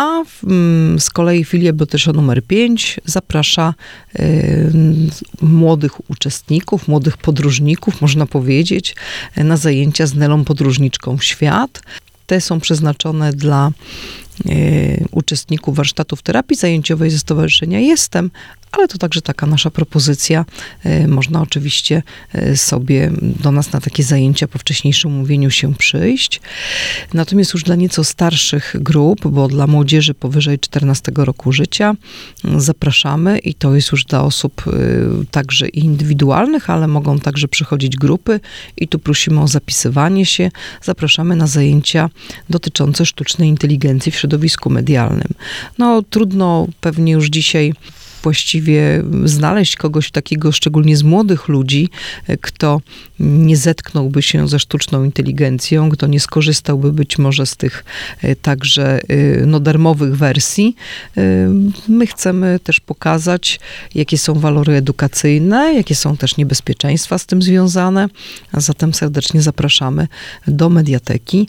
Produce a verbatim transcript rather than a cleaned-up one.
A w, z kolei filia biblioteczna numer pięć zaprasza y, młodych uczestników, młodych podróżników, można powiedzieć, na zajęcia z Nelą Podróżniczką w świat. Te są przeznaczone dla y, uczestników warsztatów terapii zajęciowej ze Stowarzyszenia Jestem, ale to także taka nasza propozycja. Y, można oczywiście y, sobie do nas na takie zajęcia po wcześniejszym umówieniu się przyjść. Natomiast już dla nieco starszych grup, bo dla młodzieży powyżej czternastego roku życia y, zapraszamy i to jest już dla osób y, także indywidualnych, ale mogą także przychodzić grupy i tu prosimy o zapisywanie się. Zapraszamy na zajęcia dotyczące sztucznej inteligencji w środowisku medialnym. No trudno pewnie już dzisiaj właściwie znaleźć kogoś takiego, szczególnie z młodych ludzi, kto nie zetknąłby się ze sztuczną inteligencją, kto nie skorzystałby być może z tych także no, darmowych wersji. My chcemy też pokazać, jakie są walory edukacyjne, jakie są też niebezpieczeństwa z tym związane, a zatem serdecznie zapraszamy do mediateki